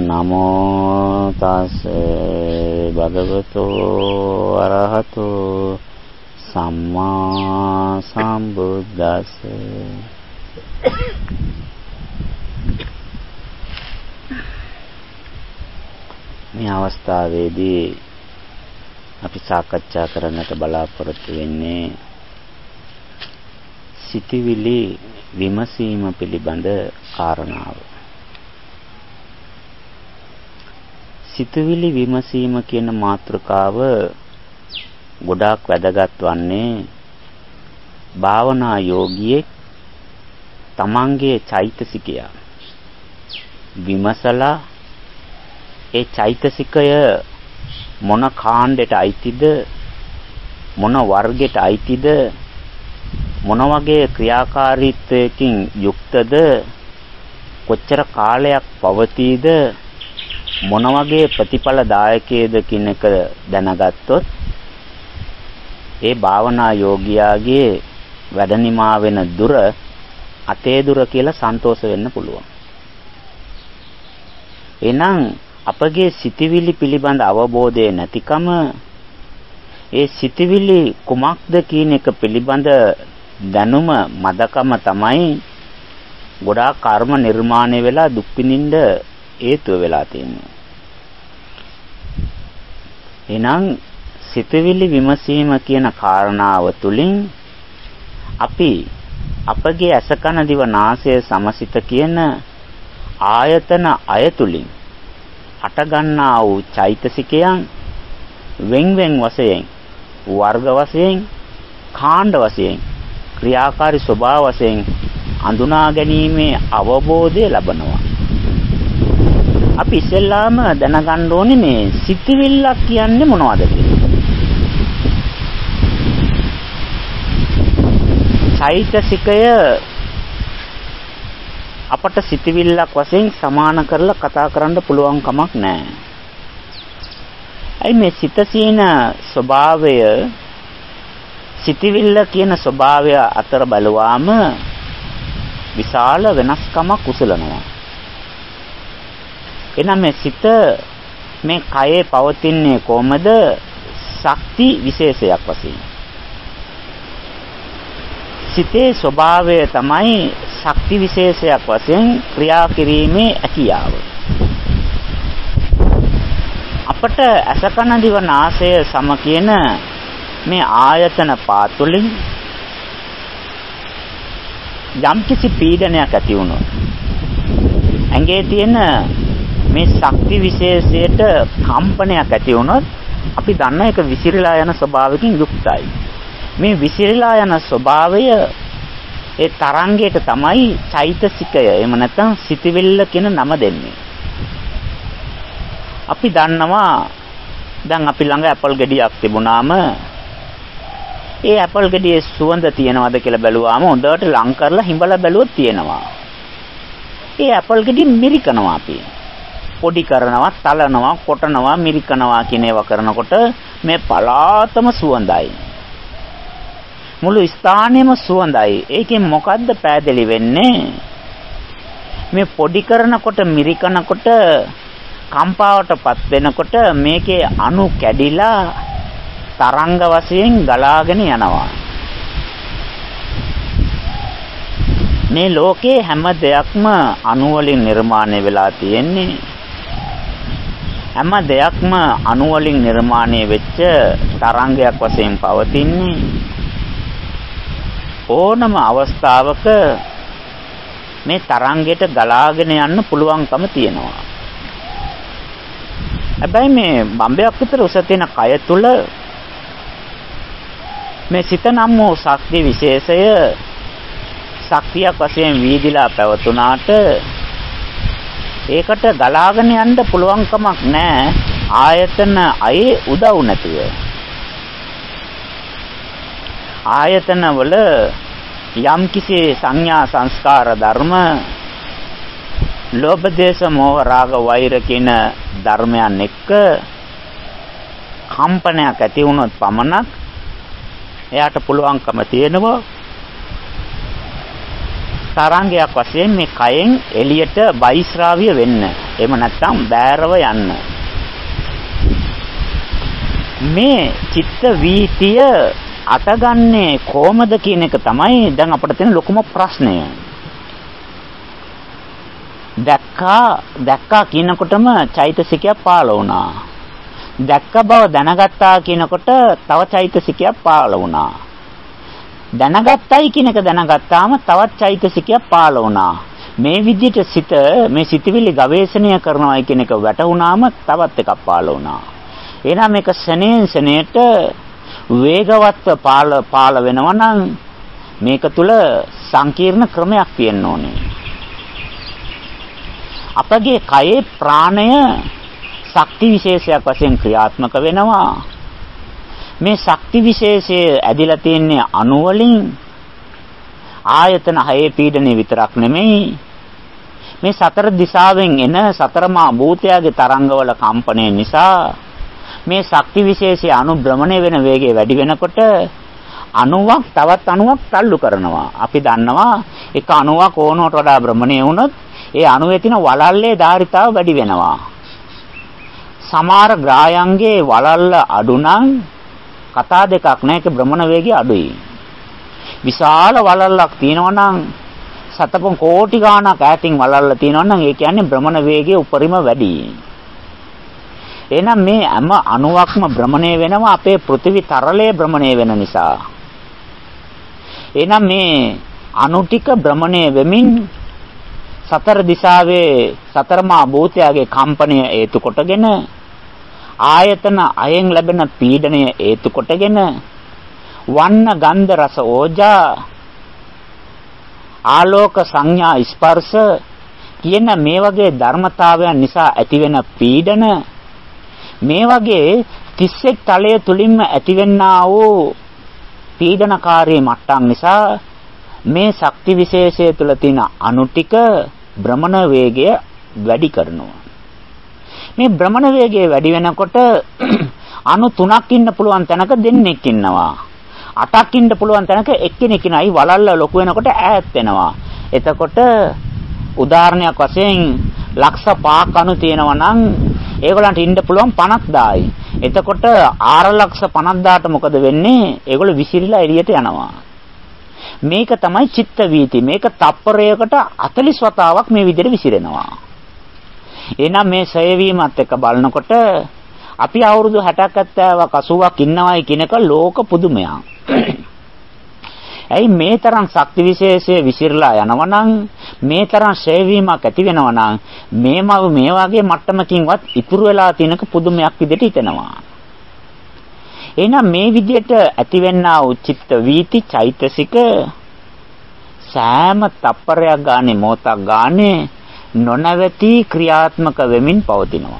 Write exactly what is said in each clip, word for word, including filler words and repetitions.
නමෝ තස් භගවතු අරහතු සම්මා සම්බුද්දස්ස. මේ අවස්ථාවේදී අපි සාකච්ඡා කරන්නට බලාපොරොත්තු වෙන්නේ සිතවිලි විමසීම පිළිබඳ කාරණාව. සිතවිලි විමසීම කියන මාතෘකාව ගොඩාක් වැදගත් වන්නේ භාවනා යෝගියෙක් තමන්ගේ චෛතසිකය විමසලා ඒ චෛතසිකය මොන කාණ්ඩයට අයිතිද, මොන වර්ගයට අයිතිද, මොන වගේ ක්‍රියාකාරීත්වයකින් යුක්තද, කොච්චර කාලයක් පවතීද, මොන වගේ ප්‍රතිඵලදායකයේද කියන එක දැනගත්තොත් ඒ භාවනා යෝගියාගේ වැඩ නිමා වෙන දුර අතේ දුර කියලා සන්තෝෂ වෙන්න පුළුවන්. එහෙනම් අපගේ සිතවිලි පිළිබඳ අවබෝධය නැතිකම, ඒ සිතවිලි කුමක්ද කියන එක පිළිබඳ දැනුම මදකම තමයි ගොඩාක් කර්ම නිර්මාණය වෙලා දුක් විඳින්න හේතුව වෙලා තියෙන්නේ. එහෙනම් සිතවිලි විමසීම කියන කාරණාව තුළින් අපි අපගේ ඇස කන දිව නාසය සමසිත කියන ආයතන අයතුලින් අටගන්නා වූ චෛතසිකයන් වෙන් වෙන් වශයෙන්, වර්ග වශයෙන්, කාණ්ඩ වශයෙන්, ක්‍රියාකාරී ස්වභාව වශයෙන් අඳුනා ගැනීමේ අවබෝධය ලබනවා. අපි ඉස්සෙල්ලාම දැනගන්න ඕනේ මේ සිතවිල්ලක් කියන්නේ මොනවද කියලා. චෛතසිකය අපට සිතවිල්ලක් වශයෙන් සමාන කරලා කතා කරන්න පුළුවන් කමක් නැහැ. අයි මේ සිත සීන ස්වභාවය සිතවිල්ල කියන ස්වභාවය අතර බලුවාම විශාල වෙනස්කමක් උසලනවා. එනම් මේ සිත මේ කයේ පවතින්නේ කොහමද? ශක්ති විශේෂයක් වශයෙන්. සිතේ ස්වභාවය තමයි ශක්ති විශේෂයක් වශයෙන් ක්‍රියා කිරීමේ හැකියාව. අපට අසකන දිව නාසය සම කියන මේ ආයතන පාතුලින් යම්කිසි පීඩනයක් ඇති වුණොත් ඇඟේ තියෙන මේ ශක්ති විශේෂයට කම්පනයක් ඇති වුණොත් අපි දන්න එක විසිරීලා යන ස්වභාවයකින් යුක්තයි. මේ විසිරීලා යන ස්වභාවය ඒ තරංගයට තමයි චෛතසිකය, එහෙම නැත්නම් සිතවිල්ල කියන නම දෙන්නේ. අපි දන්නවා දැන් අපි ළඟ ඇපල් ගෙඩියක් තිබුණාම ඒ ඇපල් ගෙඩියේ සුවඳ තියනවද කියලා බැලුවාම හොඳට ලං කරලා හිඹලා බැලුවොත් තියෙනවා. ඒ ඇපල් ගෙඩිය මිරිකනවා අපි. පොඩි කරනවා, තලනවා, කොටනවා, මිරිකනවා කියන ඒවා කරනකොට මේ පලාතම සුවඳයි. මුළු ස්ථානෙම සුවඳයි. ඒකෙන් මොකද්ද පෑදෙලි වෙන්නේ? මේ පොඩි කරනකොට, මිරිකනකොට, කම්පාවටපත් වෙනකොට මේකේ අණු කැඩිලා තරංග වශයෙන් ගලාගෙන යනවා. මේ ලෝකේ හැම දෙයක්ම අණු වලින් නිර්මාණය වෙලා තියෙන්නේ. හැම දෙයක්ම අණු වලින් නිර්මාණය වෙච්ච තරංගයක් වශයෙන් පවතින්නේ. ඕනම අවස්ථාවක මේ තරංගයට ගලාගෙන යන්න පුළුවන්කම තියෙනවා. හැබැයි මේ බම්බයක් විතර උස තියෙන කය තුල මේ සිත නම් වූ ශක්ති විශේෂය ශක්තියක් වශයෙන් වීදිලා පැවතුනාට ඒකට ගලාගෙන යන්න පුළුවන් කමක් නැහැ ආයතන අයේ උදව් නැතුව. ආයතන වල යම් කිසි සංඥා සංස්කාර ධර්ම, ලෝභ දේශ මොහ රාග වෛර කියන ධර්මයන් එක්ක කම්පනයක් ඇති වුණොත් පමණක් එයාට පුළුවන්කම තියෙනවා තරංගයක් වශයෙන් මේ කයෙන් එළියට බහිස්රාවිය වෙන්න. එහෙම නැත්නම් බෑරව යන්න. මේ චිත්ත වීතිය අටගන්නේ කොහමද කියන එක තමයි දැන් අපිට තියෙන ලොකුම ප්‍රශ්නය. දැක්කා දැක්කා කියනකොටම චෛතසිකයක් පාළ වුණා. දැක්ක බව දැනගත්තා කියනකොට තව චෛතසිකයක් පාළ වුණා. දැනගත්තයි කියන එක දැනගත්තාම තවත් චෛතසිකයක් පාළ වුණා. මේ විදිහට සිත මේ සිතවිලි ගවේෂණය කරනවා කියන එක වැටුණාම තවත් එකක් පාළ වුණා. එහෙනම් මේක සෙනෙන් සෙනෙට වේගවත්ව පාළ පාළ වෙනවා නම් මේක තුල සංකීර්ණ ක්‍රමයක් තියෙන්න ඕනේ. අපගේ කයේ ප්‍රාණය ශක්ති විශේෂයක් වශයෙන් ක්‍රියාත්මක වෙනවා. මේ ශක්ති විශේෂය ඇදිලා තින්නේ අණු වලින්. ආයතන හයේ පීඩනය විතරක් නෙමෙයි. මේ සතර දිශාවෙන් එන සතරමා භූතයාගේ තරංගවල කම්පණය නිසා මේ ශක්ති විශේෂය අණු භ්‍රමණය වෙන වේගය වැඩි වෙනකොට අණුවක් තවත් අණුවක් තල්ලු කරනවා. අපි දන්නවා එක අණුවක් ඕනකට වඩා භ්‍රමණය වුණොත් ඒ අණුවේ තියෙන වලල්ලේ ධාරිතාව වැඩි වෙනවා. සමහර ග්‍රායන්ගේ වලල්ල අඩු නම් කතා දෙකක් නැහැ, ඒක භ්‍රමණ වේගය අඩුයි. විශාල වලල්ලක් තියෙනවා නම් සතපොන් කෝටි ගාණක් ඈතින් වලල්ල තියෙනවා නම් ඒ කියන්නේ භ්‍රමණ වේගය උපරිම වැඩි. එහෙනම් මේ හැම අණුවක්ම භ්‍රමණය වෙනවා අපේ පෘථිවි තරලයේ භ්‍රමණය වෙන නිසා. එහෙනම් මේ අණු ටික භ්‍රමණය වෙමින් සතර දිශාවේ සතරමා භූතයාගේ කම්පනය හේතු කොටගෙන ආයතන අයෙන් ලැබෙන පීඩනය හේතු කොටගෙන වන්න ගන්ධ රස ඕජා ආලෝක සංඥා ස්පර්ශ කියන මේ වගේ ධර්මතාවයන් නිසා ඇතිවෙන පීඩන මේ වගේ තිස් එක් තලය තුලින්ම ඇතිවෙනා වූ පීඩනකාරී මට්ටම් නිසා මේ ශක්ති විශේෂය තුල තියෙන අණු ටික භ්‍රමණ වේගය වැඩි කරනවා. මේ භ්‍රමණ වේගය වැඩි වෙනකොට අණු තුනක් ඉන්න පුළුවන් තැනක දෙන්නෙක් ඉන්නවා. අටක් ඉන්න පුළුවන් තැනක එක්කෙනෙක් ඉනයි වලල්ල ලොකු වෙනකොට ඈත් වෙනවා. එතකොට උදාහරණයක් වශයෙන් ලක්ෂ පහක් අණු තියෙනවා නම් ඒගොල්ලන්ට ඉන්න පුළුවන් පනස් දායි. එතකොට ආර ලක්ෂ පනස් දාට මොකද වෙන්නේ? ඒගොල්ලෝ විසිරිලා එළියට යනවා. මේක තමයි චිත්ත වීති. මේක තප්පරයකට හතළිස් වතාවක් මේ විදිහට විසිරෙනවා. එහෙනම් මේ සයවීමත් එක්ක බලනකොට අපි අවුරුදු හැටක් හැත්තෑවක් අසූවක් ඉන්නවයි කියනක ලෝක පුදුමයක්. ඇයි මේ තරම් ශක්ති විශේෂය විසිරලා යනවනම් මේ තරම් සයවීමක් ඇති වෙනවනම් මේම මේ වගේ මට්ටමකින්වත් ඉතුරු වෙලා තියෙනක පුදුමයක් විදිහට හිතෙනවා. එහෙනම් මේ විදිහට ඇතිවෙනා වූ චිත්ත වීති චෛතසික සෑම තප්පරයක් ගානේ මොහොතක් ගානේ නොනවති ක්‍රියාත්මක වෙමින් පවතිනවා.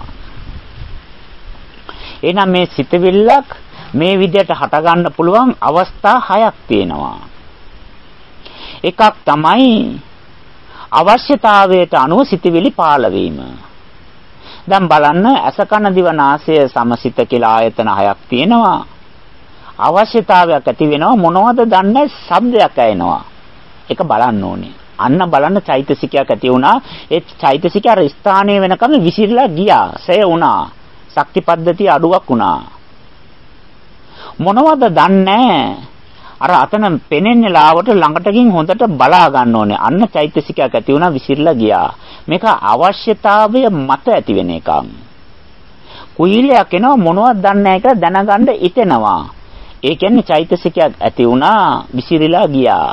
එහෙනම් මේ සිතවිල්ලක් මේ විදිහට හට ගන්න පුළුවන් අවස්ථා හයක් තියෙනවා. එකක් තමයි අවශ්‍යතාවයට අනුව සිතවිලි පාළ වීම. දැන් බලන්න ඇස කන දිව නාසය සමසිත කියලා ආයතන හයක් තියෙනවා. අවශ්‍යතාවයක් ඇති වෙනවා මොනවද දන්නේ ශබ්දයක් ඇහෙනවා. ඒක බලන්න ඕනේ. අන්න බලන්න චෛතසිකයක් ඇති වුණා. ඒ චෛතසිකය අර ස්ථානයේ වෙනකම් විසිරලා ගියා. සය වුණා. ශක්ති පද්ධතිය අඩුවක් වුණා. මොනවද දන්නේ අර අතන පෙනෙන්නේ ලාවට ළඟට ගින් හොඳට බලා ගන්න ඕනේ. අන්න චෛතසිකයක් ඇති වුණා විසිරලා ගියා. මේක අවශ්‍යතාවය මත ඇති වෙන එකක්. කුයිලයක් එනවා මොනවද දන්නේ නැහැ කියලා දැනගන්න ඉතෙනවා. ඒ කියන්නේ චෛතසිකයක් ඇති වුණා විසිරලා ගියා.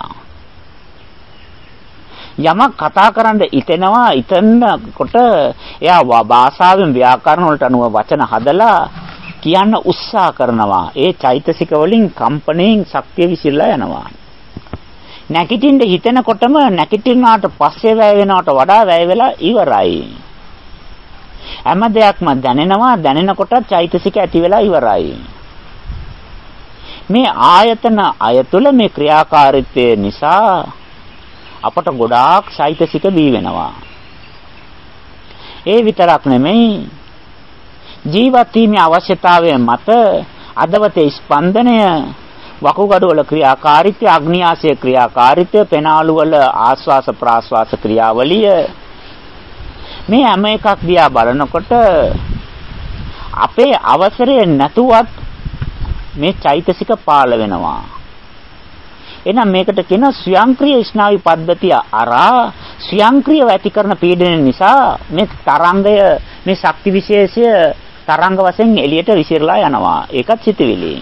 යමක් කතා කරන්න ඉතෙනවා ඉතනකොට එයා භාෂාවෙන් ව්‍යාකරණ වලට අනුව වචන හදලා කියන්න උත්සාහ කරනවා. ඒ චෛතසික වලින් කම්පණයෙන් ශක්තිය විසිරලා යනවා. නැගිටින්න හිතෙනකොටම නැගිටිනාට පස්සේ වැය වෙනවට වඩා වැය වෙලා ඉවරයි. හැම දෙයක්ම දැනෙනවා දැනෙනකොට චෛතසික ඇති වෙලා ඉවරයි. මේ ආයතන අයතුල මේ ක්‍රියාකාරීත්වය නිසා අපට ගොඩාක් චෛතසික දී වෙනවා. ඒ විතරක් නෙමෙයි ජීවත් වීමේ අවශ්‍යතාවය මත අදවතේ ස්පන්දනය වකුගඩු වල ක්‍රියාකාරීත්වය අග්නියාසය ක්‍රියාකාරීත්වය පෙනාලු වල ආස්වාස ප්‍රාස්වාස ක්‍රියාවලිය මේ හැම එකක් දිහා බලනකොට අපේ අවසරය නැතුවත් මේ චෛතසික පාළ වෙනවා. එහෙනම් මේකට කියන ස්වයංක්‍රීය ස්නායු පද්ධතිය අරා ස්වයංක්‍රීයව ඇති කරන පීඩනය නිසා මේ තරංගය මේ ශක්ති විශේෂය තරංග වශයෙන් එළියට විසිරලා යනවා. ඒකත් සිතුවිලි.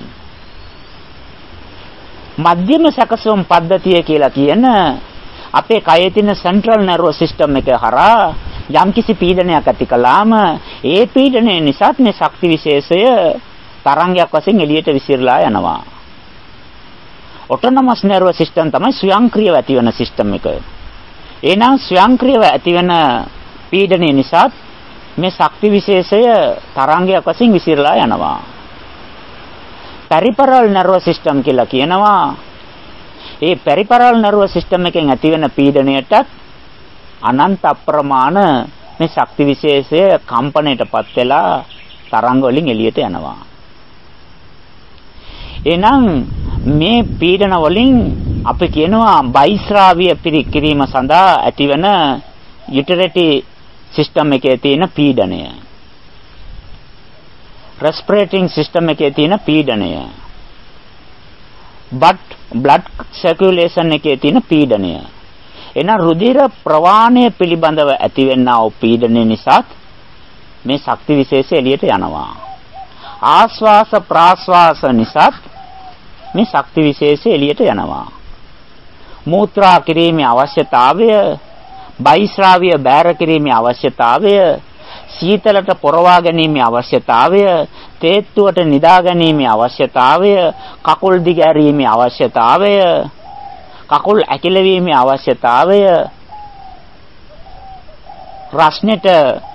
මධ්‍යම සැකසුම් පද්ධතිය කියලා කියන අපේ කයේ තියෙන සෙන්ට්‍රල් නර්වස් සිස්ටම් එක හරහා යම්කිසි පීඩනයක් ඇති කළාම ඒ පීඩනය නිසා මේ ශක්ති විශේෂය තරංගයක් වශයෙන් එළියට විසිරලා යනවා. ඔටෝනොමස් නර්වස් සිස්ටම් තමයි ස්වයංක්‍රීයව ඇති වෙන සිස්ටම් එක. එහෙනම් ස්වයංක්‍රීයව ඇති වෙන පීඩනය නිසා මේ ශක්ති විශේෂය තරංගයක් වශයෙන් විසිරලා යනවා. පෙරිෆරල් නර්වස් සිස්ටම් කියලා කියනවා. ඒ පෙරිෆරල් නර්වස් සිස්ටම් එකෙන් ඇති වෙන පීඩනයටත් අනන්ත අප්‍රමාණ මේ ශක්ති විශේෂය කම්පණයටපත් වෙලා තරංග වලින් එළියට යනවා. එහෙනම් මේ පීඩන වලින් අපි කියනවා බයිස්රාවිය පිරික්රීම සඳහා ඇතිවන යුටිලිටි සිස්ටම් එකේ තියෙන පීඩනය. රෙස්පිරේටිං සිස්ටම් එකේ තියෙන පීඩනය. බට් බ්ලඩ් සර්කියුලේෂන් එකේ තියෙන පීඩනය. එන රුධිර ප්‍රවාහණය පිළිබඳව ඇතිවෙනා වූ පීඩනය නිසා මේ ශක්ති විශේෂය එළියට යනවා. ආශ්වාස ප්‍රාශ්වාස නිසා මේ ශක්ති විශේෂය එළියට යනවා. මූත්‍රා කිරීමේ අවශ්‍යතාවය, බයිස්රාවිය බෑර කිරීමේ අවශ්‍යතාවය, සීතලට පොරවා ගැනීමේ අවශ්‍යතාවය, තේත්තුවට නිදා ගැනීමේ අවශ්‍යතාවය, කකුල් දිගෑරීමේ අවශ්‍යතාවය, කකුල් ඇකිලවීමේ අවශ්‍යතාවය, රස්නෙට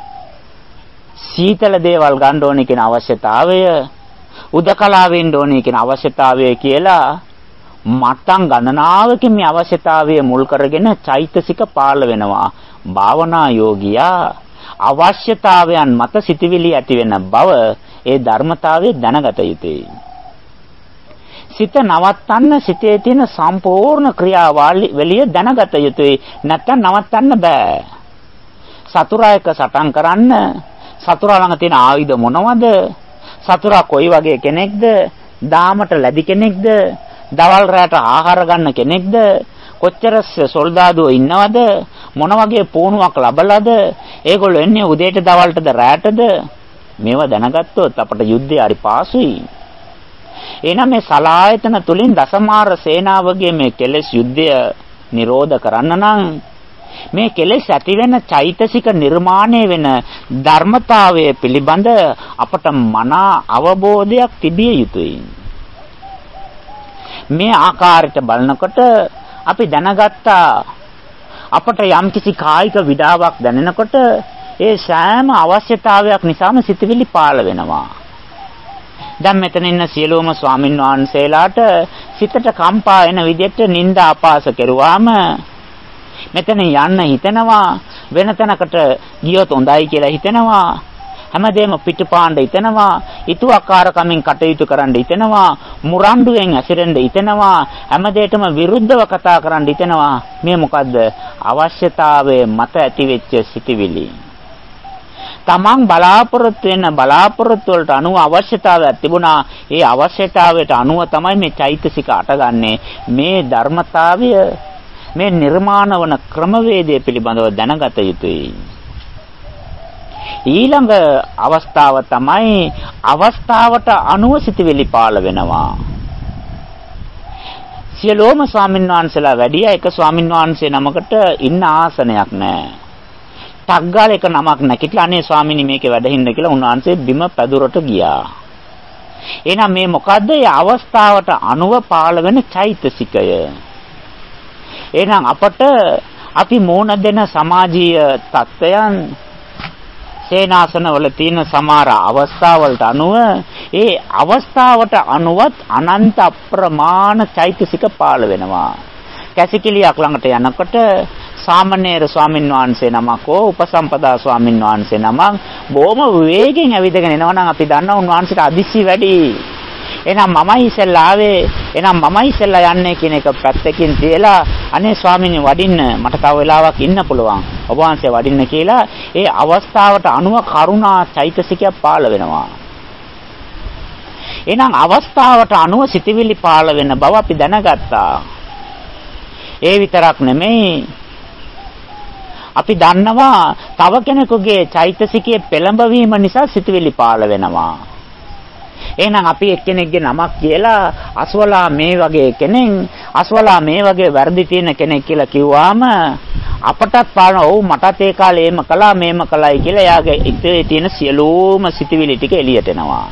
සීතල දේවල් ගන්න ඕනේ කියන අවශ්‍යතාවය, උදකලා වෙන්න ඕනේ කියන අවශ්‍යතාවය කියලා මට්ටම් ගණනාවකින් මේ අවශ්‍යතාවය මුල් කරගෙන චෛතසික පාළ වෙනවා. භාවනා යෝගියා අවශ්‍යතාවයන් මත සිටිවිලි ඇති වෙන බව ඒ ධර්මතාවයේ දැනගත යුතුයි. සිත නවත්තන්න සිතේ තියෙන සම්පූර්ණ ක්‍රියාවලිය දැනගත යුතුයි. නැත්නම් නවත්තන්න බෑ. සතුරා එක සටන් කරන්න සතුරා ළඟ තියෙන ආයුධ මොනවද? සතුරා කොයි වගේ කෙනෙක්ද? දාමට ලැබි කෙනෙක්ද? දවල් රැට ආහාර ගන්න කෙනෙක්ද? කොච්චර සොල්දාදුවෝ ඉන්නවද? මොන වගේ පුහුණුවක් ලැබලාද? ඒගොල්ලෝ එන්නේ උදේට දවල්ටද රැටද? මේවා දැනගත්තොත් අපට යුද්ධය හරි පාසුයි. එහෙනම් මේ සලායතන තුලින් දසමාර සේනාවගේ මේ කෙලෙස් යුද්ධය නිරෝධ කරන්න නම් මේ කෙලෙස් ඇති වෙන චෛතසික නිර්මාණය වෙන ධර්මතාවය පිළිබඳ අපට මනා අවබෝධයක් තිබිය යුතුයි. මේ ආකාරයට බලනකොට අපි දැනගත්තා අපට යම්කිසි කායික විඩාවක් දැනෙනකොට ඒ සෑම අවශ්‍යතාවයක් නිසාම සිතවිලි පාළ වෙනවා. දැන් මෙතන ඉන්න සියලුම ස්වාමින් වහන්සේලාට සිතට කම්පා එන විදිහට නිന്ദා අපාස කෙරුවාම මෙතන යන්න හිතෙනවා, වෙන තැනකට ගියොත් හොඳයි කියලා හිතෙනවා, හැමදේම පිටුපාණ්ඩ හිතෙනවා, ඊතුවක්කාරකමින් කටයුතු කරන්න හිතෙනවා, මුරණ්ඩුවෙන් ඇසිරෙන්න හිතෙනවා, හැමදේටම විරුද්ධව කතා කරන්න හිතෙනවා. මේ මොකද්ද? අවශ්‍යතාවයේ මත ඇතිවෙච්ච සිටිවිලි. තමන් බලාපොරොත්තු වෙන බලාපොරොත්තු වලට අනුව අවශ්‍යතාවයක් තිබුණා. ඒ අවශ්‍යතාවයට අනුව තමයි මේ චෛතසික අටගන්නේ. මේ ධර්මතාවය මේ නිර්මාණ වන ක්‍රමවේදය පිළිබඳව දැනගත යුතුයි. ඊළඟ අවස්ථාව තමයි අවස්ථාවට අනුව සිටිවිලි පාළ වෙනවා. සියලුම ස්වාමීන් වහන්සේලා වැඩි එක ස්වාමීන් වහන්සේ නමකට ඉන්න ආසනයක් නැහැ. ටග්ගාල එක නමක් නැකිట్లా අනේ ස්වාමීනි මේකේ වැඩ හින්න කියලා උන්වහන්සේ බිම පැදුරට ගියා. එහෙනම් මේ මොකද්ද? ඒ අවස්ථාවට අනුව පාළ වෙන චෛතසිකය. එහෙනම් අපට අපි මෝන දෙන සමාජීය තත්ත්වයන් සේනාසනවල තියෙන සමහර අවස්ථාවලට අනුව ඒ අවස්ථාවට අනුවත් අනන්ත අප්‍රමාණ චෛතසික පාළ වෙනවා. කැසිකිලියක් ළඟට යනකොට සාමණේර ස්වාමින් වහන්සේ නමක් හෝ උපසම්පදා ස්වාමින් වහන්සේ නමක් බොහොම වේගෙන් ඇවිදගෙන එනවා නම් අපි දන්නවා උන්වහන්සේට අදිසි වැඩි. එහෙනම් මමයි ඉස්සෙල්ලා ආවේ. එහෙනම් මමයි ඉස්සෙල්ලා යන්නේ කියන එක පැත්තකින් තියලා අනේ ස්වාමීනි වඩින්න මට තව වෙලාවක් ඉන්න පුළුවන්. ඔබ වහන්සේ වඩින්න කියලා ඒ අවස්ථාවට අනුව කරුණා චෛතසිකය පාළ වෙනවා. එහෙනම් අවස්ථාවට අනුව සිතවිලි පාළ වෙන බව අපි දැනගත්තා. ඒ විතරක් නෙමෙයි අපි දන්නවා තව කෙනෙකුගේ චෛතසිකයේ පෙළඹවීම නිසා සිතවිලි පාළ වෙනවා. එහෙනම් අපි එක්කෙනෙක්ගේ නමක් කියලා අසවලා මේ වගේ කෙනෙක් අසවලා මේ වගේ වැරදි තියෙන කෙනෙක් කියලා කිව්වාම අපටත් පාන ඔව් මටත් ඒ කාලේ එහෙම කළා මේම කළායි කියලා එයාගේ ඉතේ තියෙන සියලුම සිතවිලි ටික එළියට එනවා.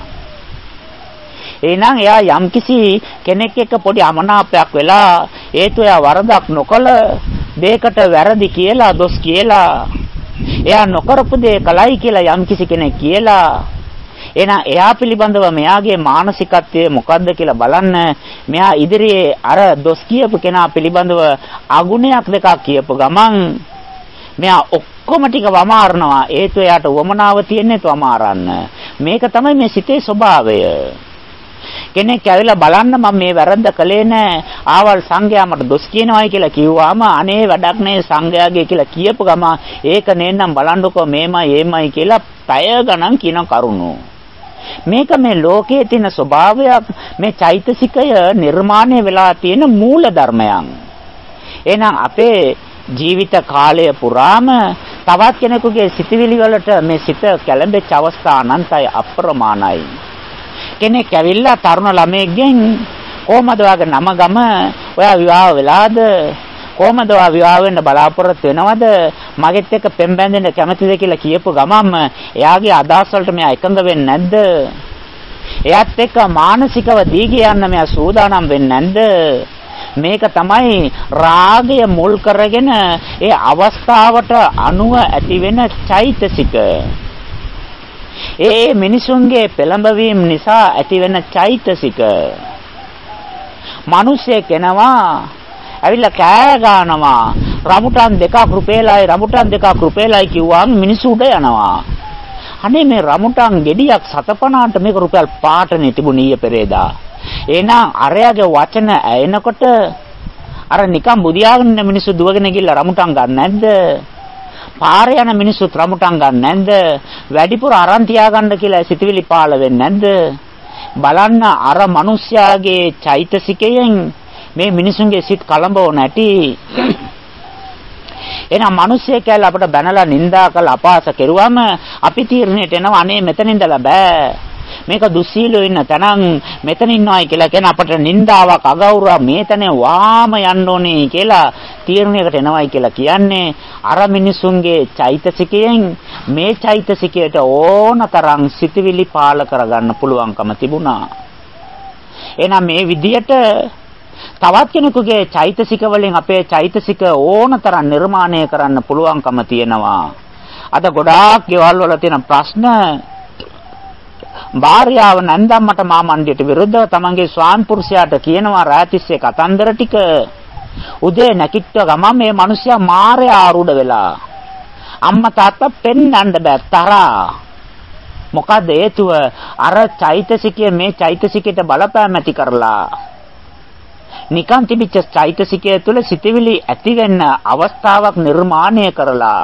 එහෙනම් එයා යම්කිසි කෙනෙක් එක්ක පොඩි අමනාපයක් වෙලා ඒතු එයා වරදක් නොකළ දෙයකට වැරදි කියලා දොස් කියලා එයා නොකරපු දේ කළයි කියලා යම්කිසි කෙනෙක් කියලා එහෙනම් එයා පිළිබඳව මෙයාගේ මානසිකත්වය මොකද්ද කියලා බලන්න. මෙයා ඉදිරියේ අර දොස් කියපු කෙනා පිළිබඳව අගුණයක් දෙකක් කියපු ගමන් මෙයා ඔක්කොම ටික වමාරනවා. ඒතු එයාට වමනාව තියෙන්නේ වමාරන්න. මේක තමයි මේ සිතේ ස්වභාවය. කෙනෙක් ඇවිල්ලා බලන්න මම මේ වැරද්ද කළේ නෑ. ආවල් සංඝයා මට දොස් කියනවායි කියලා කිව්වාම අනේ වැඩක් නෑ සංඝයාගේ කියලා කියපු ගම ඒක නේනම් බලන්නකෝ මේමයි ඒමයි කියලා පැය ගණන් කියන කරුණු. මේක මේ ලෝකයේ තියෙන ස්වභාවයක්. මේ චෛතසිකය නිර්මාණය වෙලා තියෙන මූල ධර්මයන්. එහෙනම් අපේ ජීවිත කාලය පුරාම තවත් කෙනෙකුගේ සිතවිලි වලට මේ සිත කැළඹෙච්ච අවස්ථා අනන්තයි අප්‍රමාණයි. කෙනෙක් ඇවිල්ලා තරුණ ළමයෙක්ගෙන් කොහමද ඔයාගේ නම ගම ඔයා විවාහ වෙලාද කොහමද ඔයා විවාහ වෙන්න බලාපොරොත්තු වෙනවද මගෙත් එක්ක පෙම් බැඳෙන්න කැමතිද කියලා කියපු ගමන්ම එයාගේ අදහස් වලට මෙයා එකඟ වෙන්නේ නැද්ද? එයාත් එක්ක මානසිකව දීගිය යන්න මෙයා සූදානම් වෙන්නේ නැද්ද? මේක තමයි රාගය මුල් කරගෙන ඒ අවස්ථාවට අනුව ඇතිවෙන චෛතසික. ඒ මිනිසුන්ගේ පෙළඹවීම නිසා ඇතිවෙන චෛතසික. මිනිස්සෙක් එනවා ඇවිල්ලා කෑ ගන්නවා රමුටන් දෙකක් රුපියලයි රමුටන් දෙකක් රුපියලයි කිව්වම මිනිස්සු උඩ යනවා. අනේ මේ රමුටන් ගෙඩියක් සතපනාට මේක රුපියල් පාටනේ තිබුණේ පෙරේදා. එහෙනම් අරයාගේ වචන ඇයෙනකොට අර නිකන් බුදියාගෙන ඉන්න මිනිස්සු දුවගෙන ගිහලා රමුටන් ගන්න නැද්ද? පාරේ යන මිනිස්සු රමුටන් ගන්න නැද්ද? වැඩිපුර අරන් තියාගන්න කියලා සිතවිලි පාළ වෙන්නේ නැද්ද? බලන්න අර මිනිස්යාගේ චෛතසිකයෙන් මේ මිනිසුන්ගේ සිත් කලඹව නැටි. එහෙනම් මිනිස්සෙක් කියලා අපිට බැනලා නිඳා කරලා අපහාස කෙරුවම අපි තීරණයට එනවා අනේ මෙතන ඉඳලා බෑ. මේක දුස්සීලෝ ඉන්න තනං මෙතන ඉන්නවයි කියලා කියන අපට නිඳාවක් අගෞරව මේතන වාම යන්න ඕනේ කියලා තීරණයකට එනවයි කියලා කියන්නේ අර මිනිසුන්ගේ චෛතසිකයෙන් මේ චෛතසිකයට ඕනතරම් සිතවිලි පාල කරගන්න පුළුවන්කම තිබුණා. එහෙනම් මේ විදියට තවත් කෙනෙකුගේ චෛතසික වලින් අපේ චෛතසික ඕනතරම් නිර්මාණය කරන්න පුළුවන්කම තියෙනවා. අද ගොඩාක් ගෙවල් වල තියෙන ප්‍රශ්න භාර්යාව නැන්දම්මට මාමණ්ඩියට විරුද්ධව තමන්ගේ ස්වාමි පුරුෂයාට කියනවා රාතිස්සේ කතන්දර ටික. උදේ නැගිට්ට ගමන් මේ මිනිස්සයා මාරයා ආරුඩ වෙලා අම්මා තාත්තා පෙන්නන්න බෑ තරහා. මොකද හේතුව අර චෛතසිකයේ මේ චෛතසිකයට බලපෑම ඇති කරලා නිකන් තිබිච්ච චෛතසිකය තුළ සිතවිලි ඇති වෙන්න අවස්ථාවක් නිර්මාණය කරලා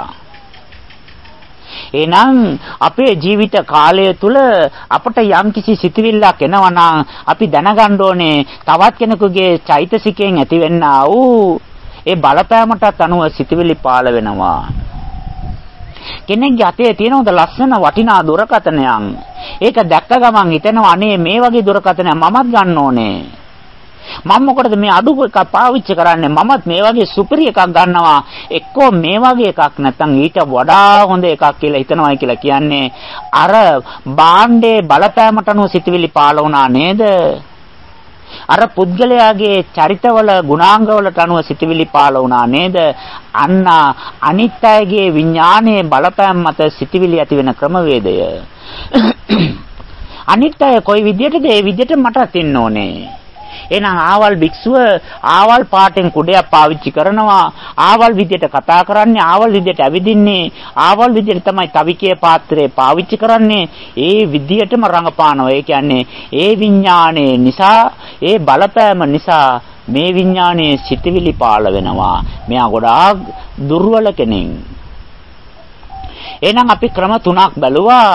එහෙනම් අපේ ජීවිත කාලය තුල අපට යම්කිසි සිතවිල්ලක් එනවා නම් අපි දැනගන්න ඕනේ තවත් කෙනෙකුගේ චෛතසිකයෙන් ඇතිවෙන්නා වූ ඒ බලපෑමටත් අනුව සිතවිලි පාළ වෙනවා. කෙනෙක්ගේ අතේ තියෙනවද ලස්සන වටිනා දුරකථනයක්. ඒක දැක්ක ගමන් හිතෙනවා අනේ මේ වගේ දුරකථනයක් මමත් ගන්න ඕනේ. මම මොකටද මේ අඩු එකක් පාවිච්චි කරන්නේ මමත් මේ වගේ සුපිරි එකක් ගන්නවා එක්කෝ මේ වගේ එකක් නැත්නම් ඊට වඩා හොඳ එකක් කියලා හිතනවායි කියලා කියන්නේ අර භාණ්ඩේ බලපෑමට අනුව සිතවිලි පාළ වුණා නේද? අර පුද්ගලයාගේ චරිතවල ගුණාංගවලට අනුව සිතවිලි පාළ වුණා නේද? අන්න අනිත් අයගේ විඥානයේ බලපෑම මත සිතවිලි ඇති වෙන ක්‍රමවේදය. අනිත් අය කොයි විදියටද ඒ විදියට මටත් ඉන්න ඕනේ. එහෙනම් ආවල් භික්ෂුව ආවල් පාටෙන් කුඩයක් පාවිච්චි කරනවා, ආවල් විදියට කතා කරන්නේ, ආවල් විදියට ඇවිදින්නේ, ආවල් විදියට තමයි තවිකේ පාත්‍රය පාවිච්චි කරන්නේ. ඒ විදියටම රඟපානවා. ඒ කියන්නේ ඒ විඥානයේ නිසා, ඒ බලපෑම නිසා මේ විඥානයේ සිටිවිලි පාළ වෙනවා. මෙයා ගොඩාක් දුර්වල කෙනෙක්. එහෙනම් අපි ක්‍රම තුනක් බැලුවා.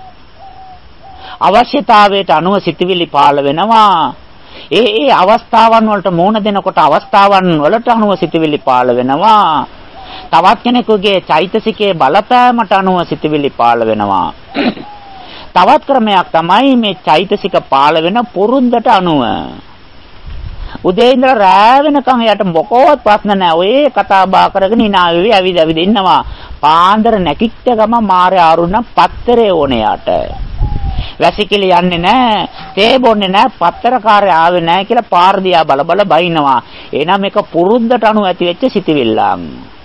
අවශ්‍යතාවයට අනුව සිටිවිලි පාළ වෙනවා. ඒ ඒ අවස්ථාවන් වලට මුහුණ දෙනකොට අවස්ථාවන් වලට අනුව සිටිවිලි පාළ වෙනවා. තවත් කෙනෙකුගේ චෛතසිකයේ බලපෑමට අනුව සිටිවිලි පාළ වෙනවා. තවත් ක්‍රමයක් තමයි මේ චෛතසික පාළ වෙන පුරුද්දට අනුව. උදේ ඉඳලා රෑ වෙනකන් යට මොකවත් ප්‍රශ්න නැහැ. ඔය කතා බහ කරගෙන ඉනා වෙවි ඇවිද ඇවිද ඉන්නවා. පාන්දර නැකිට ගම මාරේ ආරුණ පත්තරේ ඕනේ යට. වැසිකිලි යන්නේ නැහැ, තේ බොන්නේ නැහැ, පත්තරකාරය ආවේ නැහැ කියලා පාර දිහා බල බල බයිනවා. එහෙනම් මේක පුරුද්දට අනුව ඇති වෙච්ච සිටිවිල්ලක්.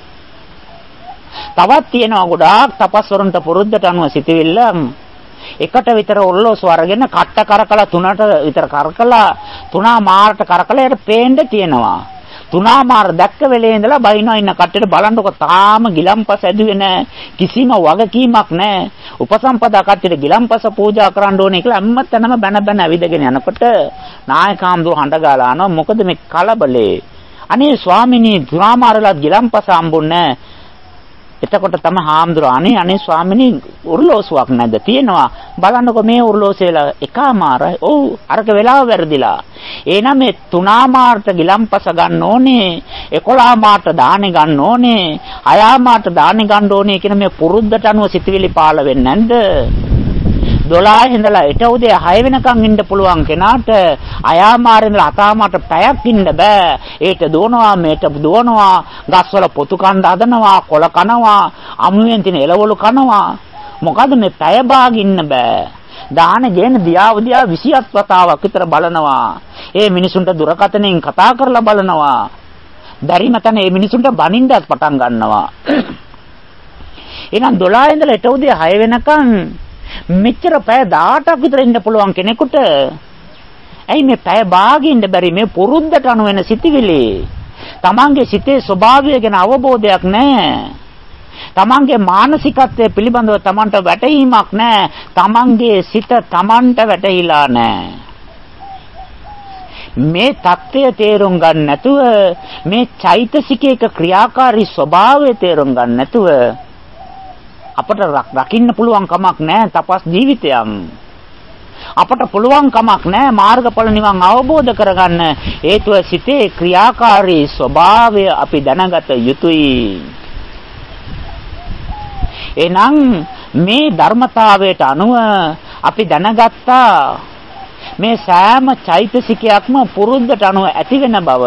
තවත් තියෙනවා ගොඩාක් තපස්වරුන්ට පුරුද්දට අනුව සිටිවිල්ලක්. එකට විතර ඔල්ලෝසු අරගෙන කට්ට කරකලා තුනට විතර කරකලා තුනා මාරට කරකලා යට පේන්න තියෙනවා. තුනා මාර දැක්ක වෙලේ ඉඳලා බයිනවා ඉන්න කට්ටට බලන්නකො තාම ගිලම්පස ඇදුවේ නැහැ. කිසිම වගකීමක් නැහැ. උපසම්පදා කට්ටට ගිලම්පස පූජා කරන්න ඕනේ කියලා අම්මතනම බැන බැන ඇවිදගෙන යනකොට නායකාම්දුර හඬ ගාලා අහනවා මොකද මේ කලබලේ? අනේ ස්වාමිනී තුනා මාරලා ගිලම්පස හම්බුන්නේ නැහැ. එතකොට තම හාමුදුරුවෝ අනේ අනේ ස්වාමිනී උර්ලෝසුවක් නැද්ද? තියෙනවා. බලන්නකො මේ උර්ලෝසෙලා එකමාරයි. ඔව් අරක වෙලාව වැරදිලා. එහෙනම් මේ තුනාමාරට ගිලම්පස ගන්න ඕනේ. එකොළහමාරට දාහනේ ගන්න ඕනේ. හයමාරට දාහනේ ගන්න ඕනේ කියන මේ පුරුද්දට අනුව සිතවිලි පාළ වෙන්නේ නැද්ද? දොළහ ඉඳලා ඊට උදේ හය වෙනකන් ඉන්න පුළුවන් කෙනාට අයාමාරේ ඉඳලා අතාමාට පැයක් ඉන්න බෑ. ඒට දුවනවා මේට දුවනවා, ගස්වල පොතු කණ්ඩ හදනවා, කොළ කනවා, අමුයෙන් තියෙන එළවලු කනවා. මොකද මේ පැය භාග ඉන්න බෑ. දාන ගේන දියාව දියා විසිහත් වතාවක් විතර බලනවා. ඒ මිනිසුන්ට දුරකථනයෙන් කතා කරලා බලනවා. බැරිම තැන ඒ මිනිසුන්ට බනින්නත් පටන් ගන්නවා. එහෙනම් දොළහ ඉඳලා ඊට උදේ හය වෙනකන් මෙච්චර පැය දහඅටක් විතර ඉන්න පුළුවන් කෙනෙකුට ඇයි මේ පැය භාගෙ ඉන්න බැරි? මේ පුරුද්දට අනු වෙන සිතිවිලි. තමන්ගේ සිතේ ස්වභාවය ගැන අවබෝධයක් නැහැ. තමන්ගේ මානසිකත්වය පිළිබඳව තමන්ට වැටහීමක් නැහැ. තමන්ගේ සිත තමන්ට වැටහිලා නැහැ. මේ தත්ත්වය තේරුම් ගන්න නැතුව, මේ චෛතසිකයක ක්‍රියාකාරී ස්වභාවය තේරුම් ගන්න නැතුව අපට රකින්න පුළුවන් කමක් නැහැ තපස් ජීවිතයක්. අපට පුළුවන් කමක් නැහැ මාර්ගඵල නිවන් අවබෝධ කරගන්න. හේතුව සිතේ ක්‍රියාකාරී ස්වභාවය අපි දැනගත යුතුයි. එනම් මේ ධර්මතාවයට අනුව අපි දැනගත්තා මේ සෑම චෛතසිකයක්ම පුරුද්දට අනුව ඇති වෙන බව.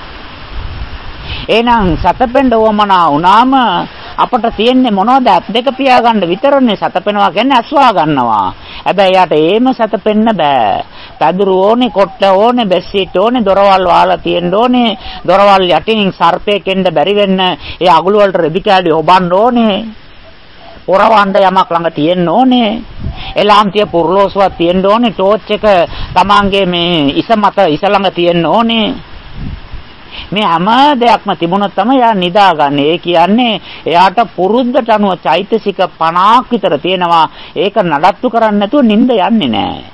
එහෙනම් සතපෙන්ඩ වමනා වුණාම අපට තියෙන්නේ මොනවද? ඇස් දෙක පියාගන්න විතරනේ. සතපෙනවා කියන්නේ අස්වා ගන්නවා. හැබැයි යාට ඒම සතපෙන්න බෑ. පැදුරු ඕනේ, කොට්ට ඕනේ, බෙස්සිට ඕනේ, දොරවල් වහලා තියෙන්න ඕනේ. දොරවල් යටින් සර්පෙක් එන්න බැරි වෙන්න ඒ අගුළු වලට රෙදි කෑලි හොබන්න ඕනේ. පොරවන්න යමක් ළඟ තියෙන්න ඕනේ. එලාම්තිය පුරලෝසුවක් තියෙන්න ඕනේ. ටෝච් එක තමන්ගේ මේ ඉස මත ඉස ළඟ තියෙන්න ඕනේ. මේ හැම දෙයක්ම තිබුණොත් තමයි යා නිදාගන්නේ. ඒ කියන්නේ එයාට පුරුද්දට අනුව චෛතසික පනහක් විතර තියෙනවා. ඒක නඩත්තු කරන්නේ නැතුව නිින්ද යන්නේ නැහැ.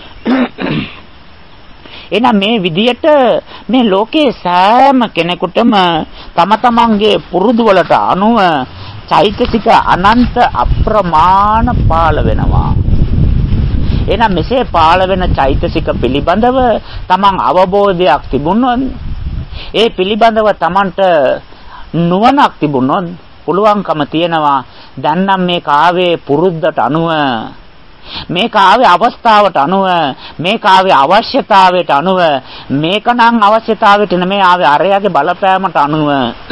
එහෙනම් මේ විදියට මේ ලෝකේ සෑම කෙනෙකුටම තම තමන්ගේ පුරුදු වලට අනුව චෛතසික අනන්ත අප්‍රමාණ පාළ වෙනවා. එහෙනම් මෙසේ පාළ වෙන චෛතසික පිළිබඳව තමන් අවබෝධයක් තිබුණොත්, ඒ පිළිබඳව තමන්ට නුවණක් තිබුණොත් පුළුවන්කම තියෙනවා දැන් නම් මේ කාවේ පුරුද්දට අනුව, මේ කාවේ අවස්ථාවට අනුව, මේ කාවේ අවශ්‍යතාවයට අනුව, මේක නම් අවශ්‍යතාවයට නෙමෙයි ආවේ අරයාගේ බලපෑමට අනුව.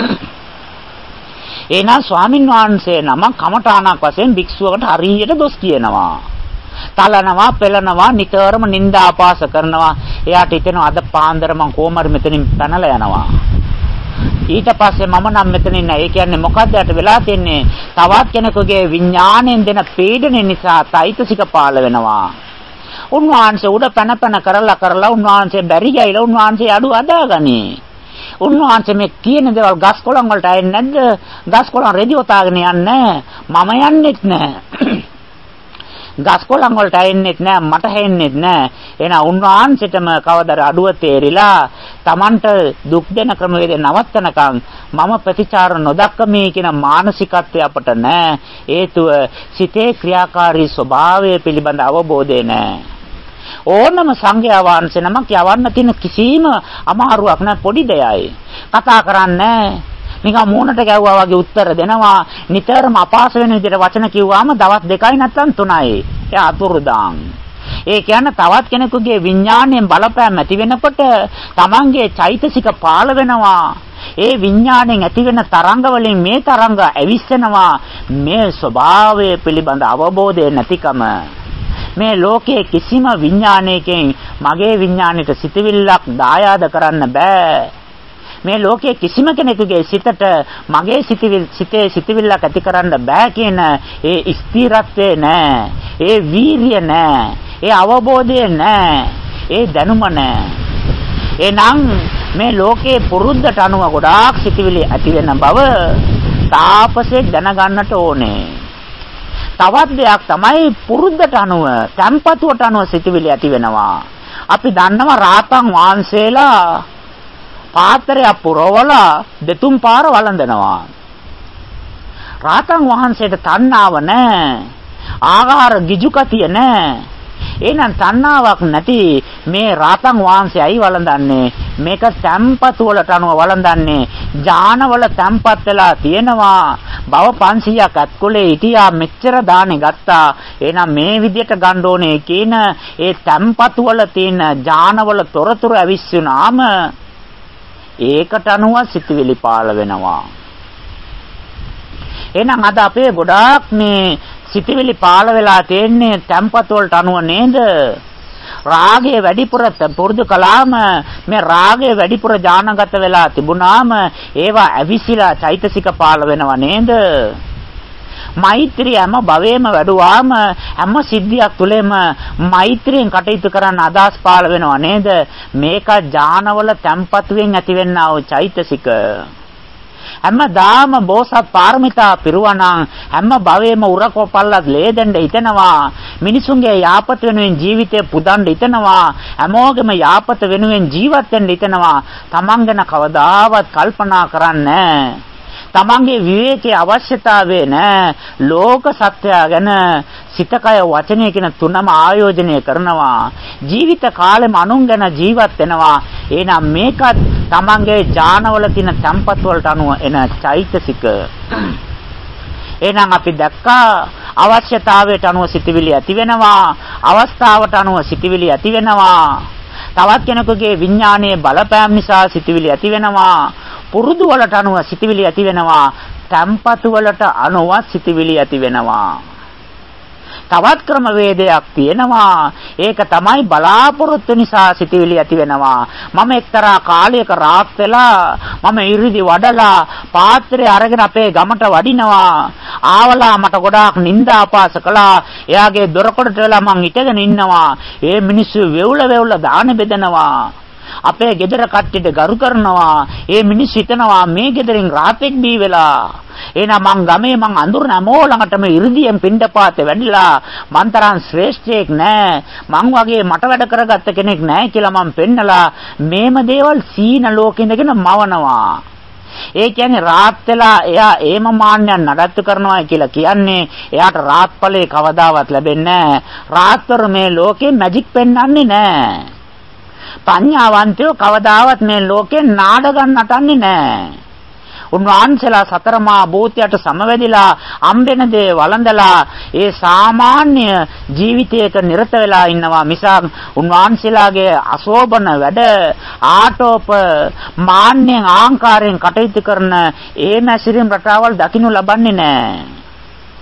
එහෙනම් ස්වාමින් වහන්සේ නම කමඨාණක් වශයෙන් භික්ෂුවකට හරියට දොස් කියනවා. තලනවා, පෙළනවා, නිතරම නිନ୍ଦා ආපාස කරනවා. එයාට හිතෙනවා අද පාන්දර මං කොහමද මෙතනින් පැනලා යනවා. ඊට පස්සේ මම නම් මෙතනින් නැහැ. ඒ කියන්නේ මොකද්ද යට වෙලා තින්නේ? තවත් කෙනෙකුගේ විඥාණයෙන් දෙන පීඩනය නිසා චෛතසික පාළ වෙනවා. උන්වහන්සේ උඩ පැන පැන කරලා කරලා උන්වහන්සේ බැරි ගයිලා උන්වහන්සේ අඩු අදාගනි. උන්වහන්සේ මේ කියන දේවල් ගස් කොළන් වලට ආයේ නැද්ද? ගස් කොළන් රෙදි වතාගෙන යන්නේ මම යන්නෙත් නැහැ. ගස් කොළන් වලට ආයෙන්නෙත් නැහැ මට හෙන්නෙත් නැහැ. එහෙනම් උන්වහන්සේටම කවදාද අඩුව තේරිලා Tamanට දුක් දෙන ක්‍රමවේද නවත්තනකම් මම ප්‍රතිචාර නොදක්කමේ කියන මානසිකත්වය අපට නැහැ. හේතුව සිතේ ක්‍රියාකාරී ස්වභාවය පිළිබඳ අවබෝධය නැහැ. ඕනම සංඝයා වහන්සේ නමක් යවන්න තියෙන කිසිම අමාරුවක් නැහැ. පොඩි දෙයයි. කතා කරන්නේ නිකන් මූණට ගැව්වා වගේ උත්තර දෙනවා. නිතරම අපහාස වෙන විදිහට වචන කිව්වාම දවස් දෙකයි නැත්නම් තුනයි. ඒ අතුරුදාන්. ඒ කියන්නේ තවත් කෙනෙකුගේ විඥාණයෙන් බලපෑම් ඇති වෙනකොට තමන්ගේ චෛතසික පාළ වෙනවා. ඒ විඥාණයෙන් ඇතිවෙන තරංග වලින් මේ තරංග ඇවිස්සෙනවා. මේ ස්වභාවය පිළිබඳ අවබෝධය නැතිකම. මේ ලෝකයේ කිසිම විඥානයකින් මගේ විඥාණයට සිතවිල්ලක් දායාද කරන්න බෑ. මේ ලෝකයේ කිසිම කෙනෙකුගේ සිතට මගේ සිතවිල් සිතේ සිතවිල්ලක් ඇති කරන්න බෑ කියන ඒ ස්ථිරත්වය නෑ. ඒ වීරිය නෑ. ඒ අවබෝධය නෑ. ඒ දැනුම නෑ. එනම් මේ ලෝකයේ පුරුද්දට අනුව ගොඩාක් සිතවිලි ඇති වෙන බව තාපසෙක් දැනගන්නට ඕනේ. තවත් දෙයක් තමයි පුරුද්දට අනුව, tempatuවට අනුව සිතවිලි ඇති වෙනවා. අපි දන්නවා රාතන් වහන්සේලා පාත්‍රයක් පුරවලා දෙතුන් පාර වළඳනවා. රාතන් වහන්සේට තණ්හාව නැහැ. ආහාර ගිජුකතිය නැහැ. එහෙනම් තණ්හාවක් නැති මේ රාතන් වහන්සේයි වළඳන්නේ. මේක තැම්පතු වලට අනුව වළඳන්නේ. ඥානවල තැම්පත් වෙලා තියෙනවා. බව පන්සීයක් අත්කොලේ හිටියා මෙච්චර දානේ ගත්තා. එහෙනම් මේ විදියට ගන්න ඕනේ කියන ඒ තැම්පතු වල තියෙන ඥානවල තොරතුරු ඇවිස්සුනාම ඒකට අනුව සිතුවිලි පාළ වෙනවා. එහෙනම් අද අපේ ගොඩාක් මේ සිතුවිලි පාළ වෙලා තියෙන්නේ tempat වලට අනුව නේද? රාගයේ වැඩිපුර පුරුදු කළාම මේ රාගයේ වැඩිපුර ඥානගත වෙලා තිබුණාම ඒවා ඇවිසිලා චෛතසික පාළ වෙනව නේද? මෛත්‍රිය හැම භවයේම වැඩුවාම හැම සිද්ධියක් තුළෙම මෛත්‍රියෙන් කටයුතු කරන්න අදහස් පාළ වෙනව නේද? මේක ඥානවල තැම්පතුවෙන් ඇතිවෙනා වූ චෛතසික. හැමදාම බෝසත් පාරමිතා පිරුවනම් හැම භවයේම උරකෝපල්ලක් ලේදෙන්න හිතනවා. මිනිසුන්ගේ යාපත වෙනුවෙන් ජීවිතය පුදන්න හිතනවා. හැමෝගෙම යාපත වෙනුවෙන් ජීවත් වෙන්න හිතනවා. තමන් ගැන කවදාවත් කල්පනා කරන්නේ නැහැ. තමන්ගේ විවේකයේ අවශ්‍යතාවය නැහැ. ලෝක සත්‍යය ගැන සිතකය වචනය කියන තුනම ආයෝජනය කරනවා. ජීවිත කාලෙම අනුන් ගැන ජීවත් වෙනවා. එහෙනම් මේකත් තමන්ගේ ඥානවල තියෙන tempat වලට අනුව එන චෛතසික. එහෙනම් අපි දැක්කා අවශ්‍යතාවයට අනුව සිතවිලි ඇති වෙනවා. අවස්ථාවට අනුව සිතවිලි ඇති වෙනවා. තවත් කෙනෙකුගේ විඥානයේ බලපෑම් නිසා සිතවිලි ඇති වෙනවා. පුරුදු වලට අනුව සිතවිලි ඇති වෙනවා. tempatu වලට අනුව සිතවිලි ඇති වෙනවා. තවත් ක්‍රම වේදයක් තියෙනවා. ඒක තමයි බලාපොරොත්තු නිසා සිතවිලි ඇති වෙනවා. මම එක්තරා කාලයක රාත් වෙලා මම ඉරිදි වඩලා පාත්‍රය අරගෙන අපේ ගමට වඩිනවා. ආවලා මට ගොඩාක් නිന്ദා අපහාස කළා. එයාගේ දොරකඩට වෙලා මං හිටගෙන ඉන්නවා. ඒ මිනිස්සු වෙවුල වෙවුල දාන බෙදනවා. අපේ ගෙදර කට්ටියට ගරු කරනවා. ඒ මිනිස්සු හිතනවා මේ ගෙදරින් රාතෙක් බී වෙලා. එහෙනම් මං ගමේ මං අඳුරන හැමෝ ළඟටම 이르දියෙන් පින්ඩපාතේ වැඩිලා මං තරම් ශ්‍රේෂ්ඨයෙක් නෑ. මං වගේ මට වැඩ කරගත්ත කෙනෙක් නෑ කියලා මං පෙන්නලා මේම දේවල් සීන ලෝකෙ ඉඳගෙන මවනවා. ඒ කියන්නේ රාත් වෙලා එයා ඒම මාන්නයක් නඩත්තු කරනවා කියලා කියන්නේ එයාට රාත්පලේ කවදාවත් ලැබෙන්නේ නෑ. රාත්තර මේ ලෝකේ මැජික් පෙන්වන්නේ නෑ. පඤ්ඤාවන්තයෝ කවදාවත් මේ ලෝකේ නාඩගම් නටන්නේ නැහැ. උන්වහන්සේලා සතරමා භූතයට සමවැදිලා අම්බෙන දේ වළඳලා ඒ සාමාන්‍ය ජීවිතයක නිරත වෙලා ඉන්නවා මිසක් උන්වහන්සේලාගේ අශෝභන වැඩ ආටෝප මාන්නෙන් ආංකාරයෙන් කටයුතු කරන ඒ මැසිරින් රටාවල් දකින්න ලබන්නේ නැහැ.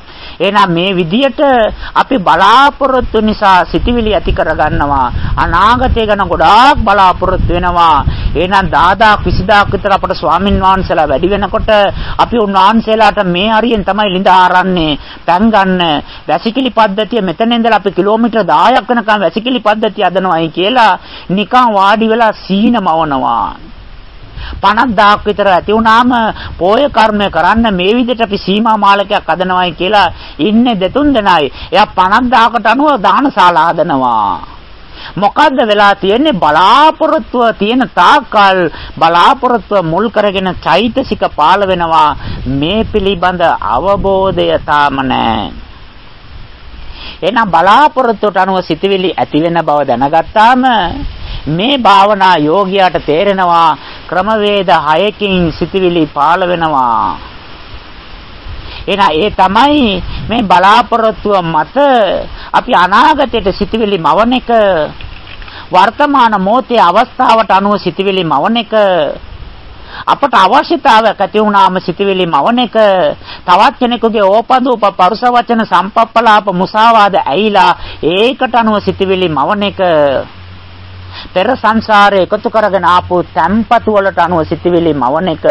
එහෙනම් මේ විදියට අපි බලාපොරොත්තු නිසා සිතවිලි ඇති කරගන්නවා. අනාගතය ගැන ගොඩාක් බලාපොරොත්තු වෙනවා. එහෙනම් දහදාක් විසිදාක් විතර අපට ස්වාමින් වහන්සේලා වැඩි වෙනකොට අපි උන්වහන්සේලාට මේ හරියෙන් තමයි ලිඳ ආරන්නේ, පෑන් ගන්න, වැසිකිලි පද්ධතිය මෙතන ඉඳලා අපි කිලෝමීටර් දහයක් වෙනකම් වැසිකිලි පද්ධතිය හදනවායි කියලා නිකන් වාඩි වෙලා සීන මවනවා. පනහක් විතර ඇති වුණාම පෝය කර්මය කරන්න මේ විදිහට අපි සීමා මාලකයක් හදනවායි කියලා ඉන්නේ දෙතුන් දෙනයි. එයා පනහකට අනුව දානශාලා හදනවා. මොකද්ද වෙලා තියෙන්නේ? බලාපොරොත්තුව තියෙන තාක්කල් බලාපොරොත්තුව මුල් කරගෙන චෛතසික පාල වෙනවා. මේ පිළිබඳ අවබෝධය තාම නැහැ. එහෙනම් බලාපොරොත්තුවට අනුව සිතවිලි ඇති වෙන බව දැනගත්තාම මේ භාවනා යෝගියාට තේරෙනවා ක්‍රමවේද හයකින් සිතවිලි පාල වෙනවා. එහෙනම් ඒ තමයි මේ බලාපොරොත්තුව මත අපි අනාගතයට සිතවිලි මවන එක, වර්තමාන මොහොතේ අවස්ථාවට අනුව සිතවිලි මවන එක, අපට අවශ්‍යතාවයක් ඇති වුණාම සිතවිලි මවන එක, තවත් කෙනෙකුගේ ඕපදූප පරුස වචන සම්පප්පලාප මුසාවාද ඇයිලා ඒකට අනුව සිතවිලි මවන එක, පෙර සංසාරේ එකතු කරගෙන ආපු තැම්පතු වලට අනුව සිතවිලි මවන එක.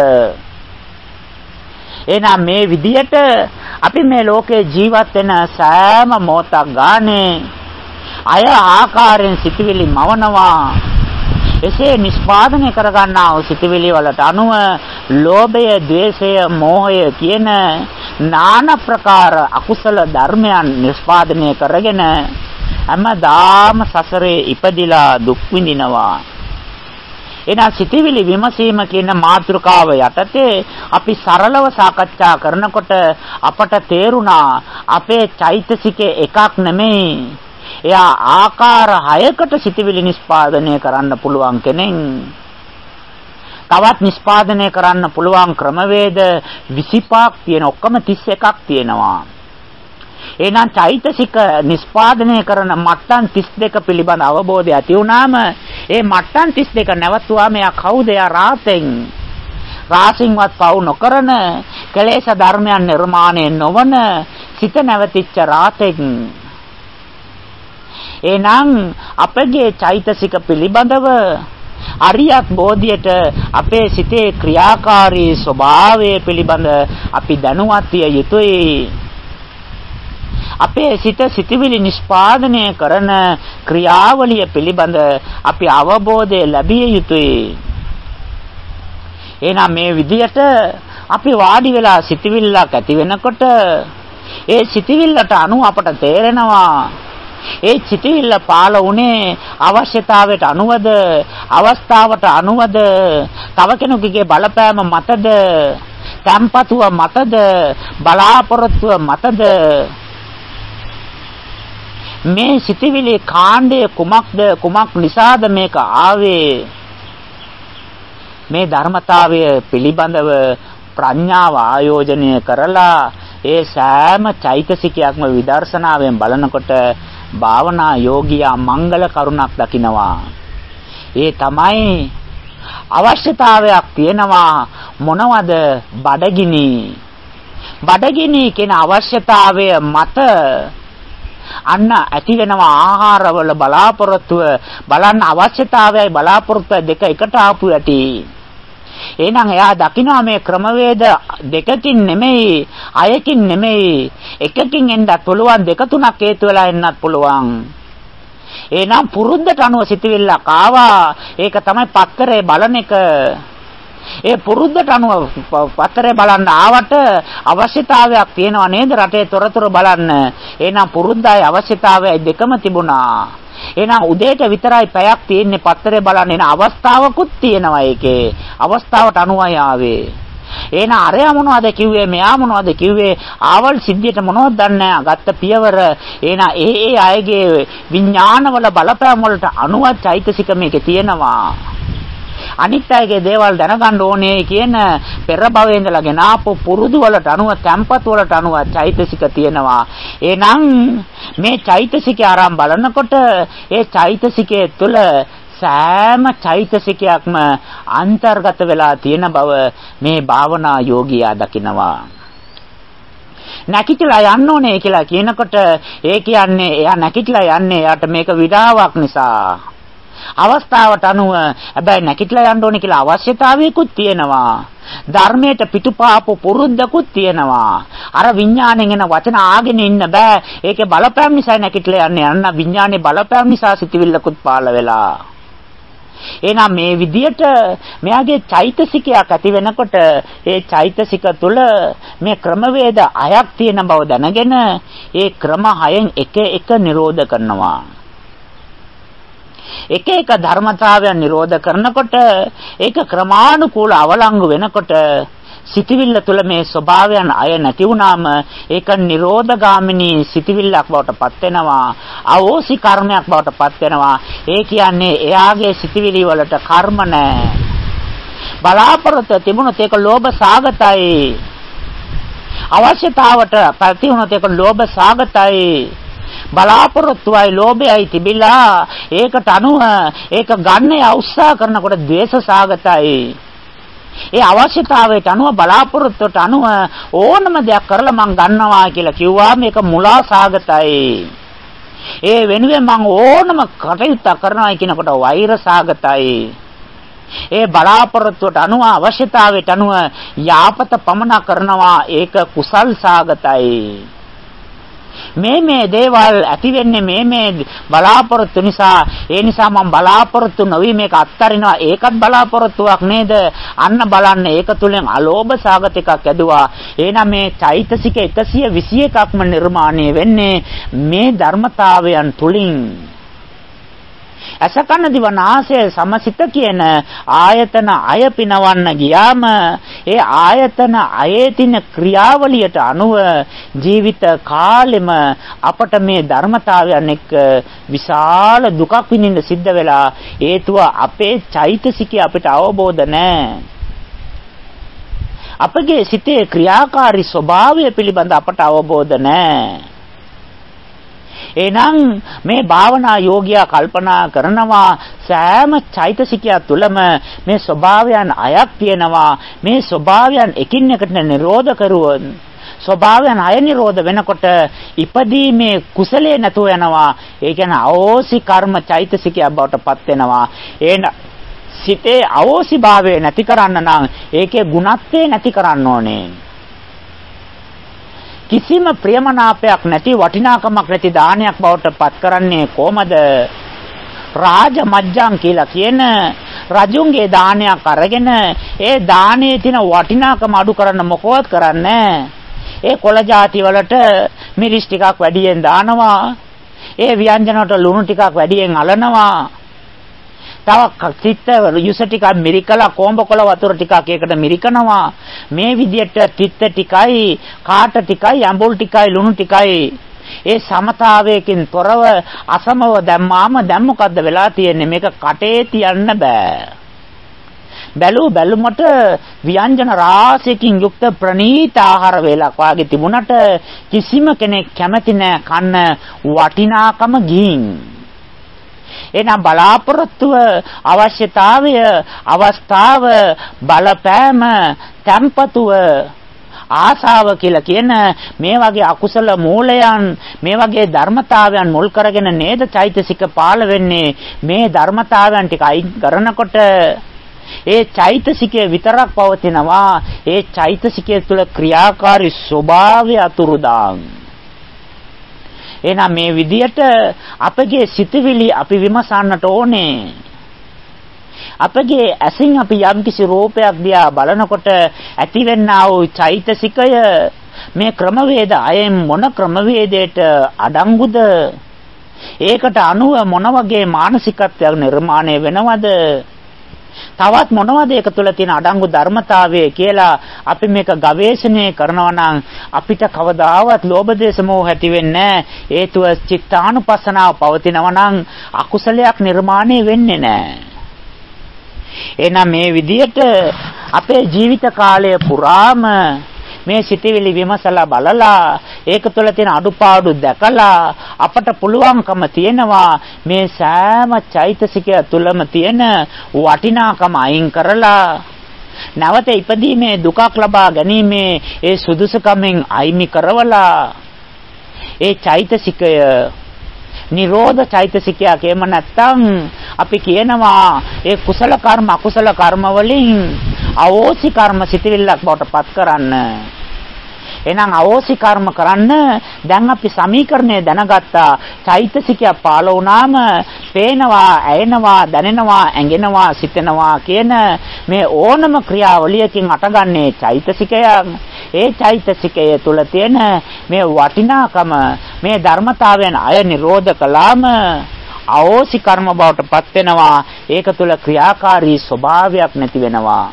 එහෙනම් මේ විදියට අපි මේ ලෝකේ ජීවත් වෙන සෑම මොහොතක් ගානේ අය ආකාරයෙන් සිතවිලි මවනවා. එසේ නිස්පාදනය කරගන්නා වූ සිතවිලි වලට අනුව ලෝභය, ද්වේෂය, මෝහය කියන নানা ප්‍රකාර අකුසල ධර්මයන් නිස්පාදනය කරගෙන හැමදාම සසරේ ඉපදිලා දුක් විඳිනවා. එහෙනම් සිතවිලි විමසීම කියන මාතෘකාව යටතේ අපි සරලව සාකච්ඡා කරනකොට අපට තේරුණා අපේ චෛතසිකේ එකක් නෙමෙයි. එයා ආකාර හයකට සිතවිලි නිස්පාදනය කරන්න පුළුවන් කෙනෙක්. තවත් නිස්පාදනය කරන්න පුළුවන් ක්‍රමවේද විසිපහක් තියෙන, ඔක්කොම තිස් එකක් තියෙනවා. එහෙනම් චෛතසික නිස්පාදනය කරන මට්ටම් තිස් දෙක පිළිබඳ අවබෝධය ඇති වුණාම ඒ මට්ටම් තිස් දෙක නැවතුවාම එයා කවුද? එයා රාතෙන්. රාසින්වත් පවු නොකරන, කෙලෙස් ධර්මයන් නිර්මාණය නොවන සිත නැවතිච්ච රාතෙන්. එහෙනම් අපගේ චෛතසික පිළිබඳව අරියත් බෝධියට අපේ සිතේ ක්‍රියාකාරී ස්වභාවය පිළිබඳ අපි දැනුවත් විය යුතුයි. අපේ සිත සිතවිලි නිස්පාදනය කරන ක්‍රියාවලිය පිළිබඳ අපි අවබෝධය ලැබිය යුතුයි. එහෙනම් මේ විදියට අපි වාඩි වෙලා සිතවිල්ලක් ඇති වෙනකොට ඒ සිතවිල්ලට අනුව අපට තේරෙනවා ඒ සිතවිල්ල පාල වුණේ අවශ්‍යතාවයට අනුවද, අවස්ථාවට අනුවද, තව කෙනෙකුගේ බලපෑම මතද, තම්පතුව මතද, බලාපොරොත්තුව මතද? මේ සිතවිලි කාණ්ඩය කුමක්ද? කුමක් නිසාද මේක ආවේ? මේ ධර්මතාවය පිළිබඳව ප්‍රඥාව ආයෝජනය කරලා ඒ සෑම චෛතසිකයක්ම විදර්ශනාවෙන් බලනකොට භාවනා යෝගියා මංගල කරුණක් දකිනවා. ඒ තමයි අවශ්‍යතාවයක් තියෙනවා. මොනවද? බඩගිනි. බඩගිනි කියන අවශ්‍යතාවය මත අන්න ඇති වෙනවා ආහාරවල බලාපොරොත්තුව. බලන්න අවශ්‍යතාවයයි බලාපොරොත්තුව දෙක එකට ආපු ඇති. එහෙනම් එයා දකිනවා මේ ක්‍රමවේද දෙකකින් නෙමෙයි, අයකින් නෙමෙයි, එකකින් එන්නත් පුළුවන්, දෙක තුනක් හේතු වෙලා එන්නත් පුළුවන්. එහෙනම් පුරුද්දට අනුව සිතවිල්ලක් ආවා. ඒක තමයි පත්තරේ බලන එක. ඒ පුරුද්දට අනුව පත්තරේ බලන්න ආවට අවශ්‍යතාවයක් තියෙනව නේද? රටේ තොරතුරු බලන්න. එහෙනම් පුරුද්දයි අවශ්‍යතාවයයි දෙකම තිබුණා. එහෙනම් උදේට විතරයි පැයක් තියෙන්නේ පත්තරේ බලන්න. එන අවස්ථාවකුත් තියෙනවා ඒකේ. අවස්ථාවට අනුවයි ආවේ. එහෙනම් අරයා මොනවද කිව්වේ? මෙයා මොනවද කිව්වේ? ආවල් සිද්ධියට මොනවද දන්නේ? ගත්ත පියවර. එහෙනම් ඒ ඒ අයගේ විඥානවල බලපෑම් වලට අනුව චෛතසික මේකේ තියෙනවා. අනිත් අයගේ දේවල් දැනගන්න ඕනේ කියන පෙර භවයේ ඉඳලා ගෙන ආපු පුරුදු වලට අනුව, තැම්පත් වලට අනුව චෛතසික තියෙනවා. එහෙනම් මේ චෛතසිකය ආරම්භ බලනකොට ඒ චෛතසිකයේ තුල සෑම චෛතසිකයක්ම අන්තර්ගත වෙලා තියෙන බව මේ භාවනා යෝගියා දකිනවා. නැකිටලා යන්න ඕනේ කියලා කියනකොට ඒ කියන්නේ එයා නැකිටලා යන්නේ එයාට මේක විඩාවක් නිසා. අවස්ථාවට අනුව හැබැයි නැකිටලා යන්න ඕනේ කියලා අවශ්‍යතාවයකුත් තියෙනවා. ධර්මයට පිටුපාපු පුරුද්දකුත් තියෙනවා. අර විඥාණයෙන් එන වචන ආගෙන ඉන්න බෑ. ඒකේ බලපෑම් නිසා නැකිටලා යන්නේ. අන්න විඥානේ බලපෑම් නිසා සිතවිල්ලකුත් පාළ වෙලා. එහෙනම් මේ විදියට මෙයාගේ චෛතසිකයක් ඇති වෙනකොට ඒ චෛතසික තුළ මේ ක්‍රමවේද හයක් තියෙන බව දැනගෙන ඒ ක්‍රම හයෙන් එක එක නිරෝධ කරනවා. එක එක ධර්මතාවයන් නිරෝධ කරනකොට ඒක ක්‍රමානුකූල අවලංගු වෙනකොට සිතවිල්ල තුළ මේ ස්වභාවයන් අය නැති වුනාම ඒක නිරෝධගාමිනී සිතවිල්ලක් බවට පත් වෙනවා. අවෝසි කර්මයක් බවට පත් වෙනවා. ඒ කියන්නේ එයාගේ සිතවිලි වලට කර්ම නැහැ. බලාපොරොත්තු තිබුණොත් ඒක ලෝභ සාගතයි. අවශ්‍යතාවට ප්‍රතිවුණොත් ඒක ලෝභ සාගතයි. බලාපොරොත්තුවයි ලෝභයයි තිබිලා ඒකට අනුව ඒක ගන්න උත්සාහ කරනකොට ද්වේෂ සාගතයි. ඒ අවශ්‍යතාවයට අනුව බලාපොරොත්තුවට අනුව ඕනම දෙයක් කරලා මං ගන්නවා කියලා කිව්වා මේක මුලා සාගතයි. ඒ වෙනුවෙන් මං ඕනම කටයුත්තක් කරනවා කියනකොට වෛර සාගතයි. ඒ බලාපොරොත්තුවට අනුව අවශ්‍යතාවයට අනුව යාපත පමන කරනවා ඒක කුසල් සාගතයි. මේ මේ දේවල් ඇති වෙන්නේ මේ මේ බලාපොරොත්තු නිසා. ඒ නිසා මම බලාපොරොත්තු නොවි මේක අත්හරිනවා. ඒකත් බලාපොරොත්තුවක් නේද? අන්න බලන්න ඒක තුලින් අලෝභ සාගත එකක් ඇදුවා. එහෙනම් මේ චෛතසික එකසිය විසි එකක්ම නිර්මාණය වෙන්නේ මේ ධර්මතාවයන් තුලින්. අසකන දිවනාසය සමසිත කියන ආයතන අය පිනවන්න ගියාම ඒ ආයතන අයේ තින ක්‍රියාවලියට අනුව ජීවිත කාලෙම අපට මේ ධර්මතාවයන් එක්ක විශාල දුකක් විඳින්න සිද්ධ වෙලා හේතුව අපේ චෛතසිකය අපිට අවබෝධ නැහැ. අපගේ සිතේ ක්‍රියාකාරී ස්වභාවය පිළිබඳ අපට අවබෝධ නැහැ. එහෙනම් මේ භාවනා යෝගියා කල්පනා කරනවා සෑම චෛතසිකයක් තුළම මේ ස්වභාවයන් අයක් තියෙනවා. මේ ස්වභාවයන් එකින් එකට නිරෝධ කරුවොත් ස්වභාවයන් අය නිරෝධ වෙනකොට ඉපදීමේ කුසලයේ නැතුව යනවා. ඒ කියන්නේ අවෝසි කර්ම චෛතසිකයක් බවට පත් වෙනවා. එන සිතේ අවෝසි භාවය නැති කරන්න නම් ඒකේ ගුණත්වය නැති කරන්න ඕනේ. කිසිම ප්‍රියමනාපයක් නැති වටිනාකමක් නැති දානයක් බවට පත් කරන්නේ කොහමද? රාජ මජ්ජං කියලා කියන රජුන්ගේ දානයක් අරගෙන ඒ දානයේ තියෙන වටිනාකම අඩු කරන්න මොකවත් කරන්නේ. ඒ කොළ ಜಾති වලට මිරිස් ටිකක් වැඩියෙන් දානවා. ඒ ව්‍යංජන වලට ලුණු ටිකක් වැඩියෙන් අලනවා. තව චිත්ත යුස ටිකක් මිරිකලා කොඹකොළ වතුර ටිකක් ඒකට මිරිකනවා. මේ විදියට චිත්ත ටිකයි කාට ටිකයි අඹුල් ටිකයි ලුණු ටිකයි ඒ සමතාවයකින් තොරව අසමව දැම්මාම දැන් මොකද්ද වෙලා තියෙන්නේ? මේක කටේ තියන්න බෑ. බැලු බැලුමට ව්‍යංජන රාශියකින් යුක්ත ප්‍රණීත ආහාර වේලක් වාගේ තිබුණට කිසිම කෙනෙක් කැමති නෑ කන්න වටිනාකම ගිහින්. එනම් බලාපොරොත්තුව අවශ්‍යතාවය අවස්ථාව බලපෑම tempatuව ආසාව කියලා කියන මේ වගේ අකුසල මූලයන් මේ වගේ ධර්මතාවයන් මුල් කරගෙන නේද චෛතසික පාළ වෙන්නේ. මේ ධර්මතාවයන් ටික අයින් කරනකොට ඒ චෛතසිකයේ විතරක් පවතිනවා. ඒ චෛතසිකයේ තුල ක්‍රියාකාරී ස්වභාවය අතුරුදාන්. එහෙනම් මේ විදියට අපගේ සිතවිලි අපි විමසන්නට ඕනේ. අපගේ ඇසින් අපි යම්කිසි රූපයක් දිහා බලනකොට ඇතිවෙනා වූ චෛතසිකය මේ ක්‍රමවේද අයෙන් මොන ක්‍රමවේදයට අඩංගුද? ඒකට අනුව මොන වගේ මානසිකත්වයක් නිර්මාණය වෙනවද? තවත් මොනවද ඒක තුළ තියෙන අඩංගු ධර්මතාවය කියලා අපි මේක ගවේෂණය කරනවා නම් අපිට කවදාවත් ලෝභ දේශ මොහ ඇති වෙන්නේ නැහැ. හේතුව චිත්තානුපස්සනාව පවතිනවා නම් අකුසලයක් නිර්මාණය වෙන්නේ නැහැ. එහෙනම් මේ විදියට අපේ ජීවිත කාලය පුරාම මේ සිතවිලි විමසලා බලලා ඒක තුළ තියෙන අඩුපාඩු දැකලා අපට පුළුවන්කම තියෙනවා මේ සෑම චෛතසිකය තුළම තියෙන වටිනාකම අයින් කරලා නැවත ඉපදීමේ දුකක් ලබා ගැනීමේ ඒ සුදුසුකමෙන් අයිමි කරවලා ඒ චෛතසිකය නිරෝධ චෛතසිකයක් එහෙම නැත්නම් අපි කියනවා ඒ කුසල කර්ම අකුසල කර්ම වලින් අවෝසි කර්ම සිටිවිල්ලක් බවට පත් කරන්න. එහෙනම් අවෝසි කර්ම කරන්න දැන් අපි සමීකරණය දැනගත්තා. චෛතසිකය පාළ වුණාම පේනවා, ඇයෙනවා, දැනෙනවා, ඇඟෙනවා, සිතෙනවා කියන මේ ඕනම ක්‍රියාවලියකින් අටගන්නේ චෛතසිකයක්. ඒ චෛතසිකය තුල තියෙන මේ වටිනාකම මේ ධර්මතාවයන් අය නිරෝධ කළාම අවෝසි කර්ම බවට පත් වෙනවා. ඒක තුල ක්‍රියාකාරී ස්වභාවයක් නැති වෙනවා.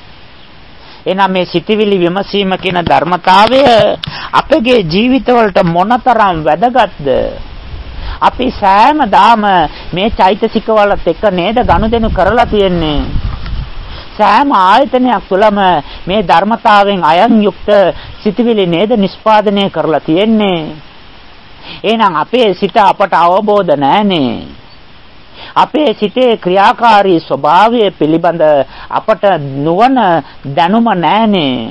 එනම් මේ සිතවිලි විමසීම කියන ධර්මතාවය අපගේ ජීවිතවලට මොනතරම් වැදගත්ද? අපි සෑමදාම මේ චෛතසික වලත් එක්ක නේද ගනුදෙනු කරලා තියෙන්නේ. සෑම ආයතනයක් තුළම මේ ධර්මතාවයෙන් අයන් යුක්ත සිතවිලි නේද නිෂ්පාදනය කරලා තියෙන්නේ. එහෙනම් අපේ සිත අපට අවබෝධ නැහැනේ. අපේ සිතේ ක්‍රියාකාරී ස්වභාවය පිළිබඳ අපට නුවණ දැනුම නැහැනේ.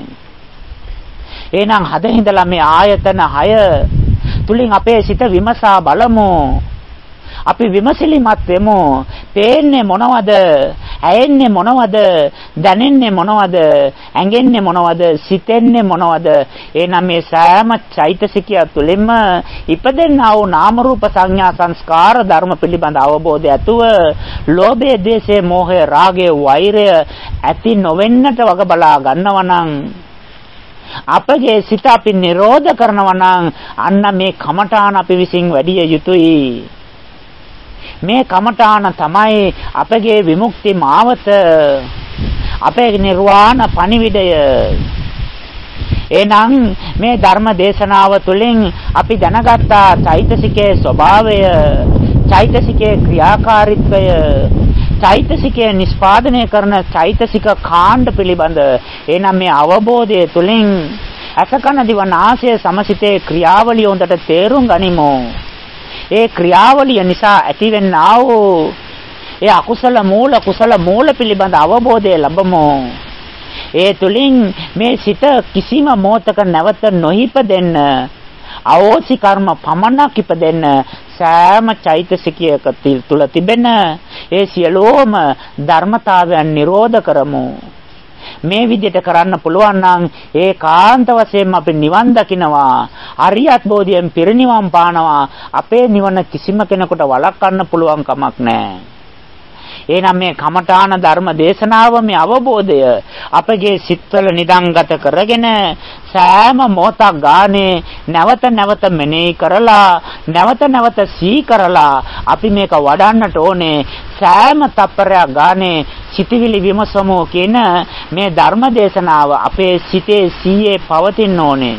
එහෙනම් හදින්දලා මේ ආයතන හය තුලින් අපේ සිත විමසා බලමු. අපි විමසිලිමත් වෙමු. පේන්නේ මොනවද? ඇයෙන්නේ මොනවද? දැනෙන්නේ මොනවද? ඇඟෙන්නේ මොනවද? සිතෙන්නේ මොනවද? එහෙනම් මේ සෑම චෛතසිකය තුළින්ම ඉපදෙනා වූ නාම රූප සංඥා සංස්කාර ධර්ම පිළිබඳ අවබෝධය ඇතුව ලෝභය, ද්වේෂය, මෝහය, රාගය, වෛරය ඇති නොවෙන්නට වග බලා ගන්නවා නම් අපගේ සිත අපි නිරෝධ කරනවා නම් අන්න මේ කමඨාන අපි විසින් වැඩි යුතුයි. මේ කමඨාන තමයි අපගේ විමුක්ති මාවත, අපේ නිර්වාණ පණිවිඩය. එනම් මේ ධර්ම දේශනාව තුළින් අපි දැනගත්තා චෛතසිකයේ ස්වභාවය, චෛතසිකයේ ක්‍රියාකාරීත්වය, චෛතසිකයේ නිෂ්පාදනය කරන චෛතසික කාණ්ඩ පිළිබඳ. එනම් මේ අවබෝධය තුළින් අසකන දිව නාසය සමසිතේ ක්‍රියාවලිය හොඳට තේරුම් ගනිමු. ඒ ක්‍රියාවලිය නිසා ඇතිවෙනා වූ ඒ අකුසල මූල කුසල මූල පිළිබඳ අවබෝධය ලැබමු. ඒ තුලින් මේ සිත කිසිම මොහතක නැවත නොහිපදෙන්න, අවෝසි කර්ම පමණක් ඉපදෙන්න සෑම චෛතසිකයක තුල තිබෙන ඒ සියලුම ධර්මතාවයන් නිරෝධ කරමු. මේ විදිහට කරන්න පුළුවන් නම් ඒකාන්ත වශයෙන්ම අපි නිවන් දකිනවා. අරියත් බෝධියෙන් පිරිනිවන් පානවා. අපේ නිවන කිසිම කෙනෙකුට වළක්වන්න පුළුවන් කමක් නැහැ. එහෙනම් මේ කමඨාන ධර්ම දේශනාව මේ අවබෝධය අපගේ සිත්වල නිදන්ගත කරගෙන සෑම මොහොතක් ගානේ නැවත නැවත මෙනෙහි කරලා නැවත නැවත සිහි කරලා අපි මේක වඩන්නට ඕනේ. සෑම තප්පරයක් ගානේ සිතවිලි විමසමු කියන මේ ධර්ම දේශනාව අපේ සිතේ සීයේ පවතින්න ඕනේ.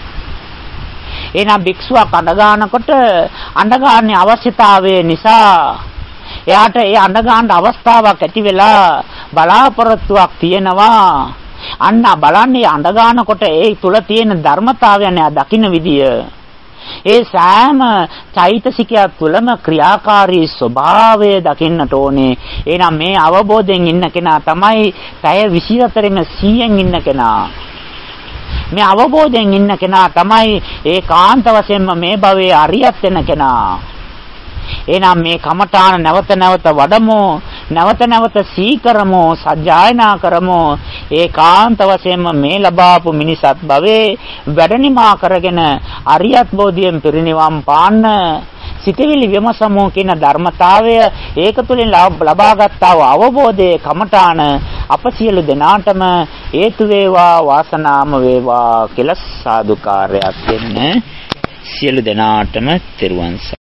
එහෙනම් භික්ෂුවක් අඬ ගන්නකොට අඬ ගන්න අවශ්‍යතාවය නිසා එයාට ඒ අඬ ගන්න අවස්ථාවක් ඇති වෙලා බලාපොරොත්තුවක් තියෙනවා. අන්න බලන්නේ අඬ ගන්නකොට ඒ තුල තියෙන ධර්මතාවයන් එයා දකින්න විදිය. ඒ සෑම චෛතසිකයක් තුළම ක්‍රියාකාරී ස්වභාවය දකින්නට ඕනේ. එහෙනම් මේ අවබෝධයෙන් ඉන්න කෙනා තමයි පැය විසිහතරෙම සීයෙන් ඉන්න කෙනා. මේ අවබෝධයෙන් ඉන්න කෙනා තමයි ඒකාන්ත වශයෙන්ම මේ භවයේ අරියත් වෙන කෙනා. එහෙනම් මේ කමඨාන නැවත නැවත වඩමු, නැවත නැවත සීකරමු, සජ්ජායනා කරමු. ඒකාන්ත වශයෙන්ම මේ ලබාපු මිනිසත් භවයේ වැඩනිමා කරගෙන අරියත් බෝධියෙන් පිරිනිවන් පාන්න සිතවිලි විමසමු කියන ධර්මතාවය ඒක තුළින් ලබාගත්තා වූ අවබෝධයේ කමඨාන අප සියලු දෙනාටම හේතු වේවා වාසනාම වේවා කියලා සාදුකාරයක් දෙන්න. සියලු දෙනාටම තෙරුවන්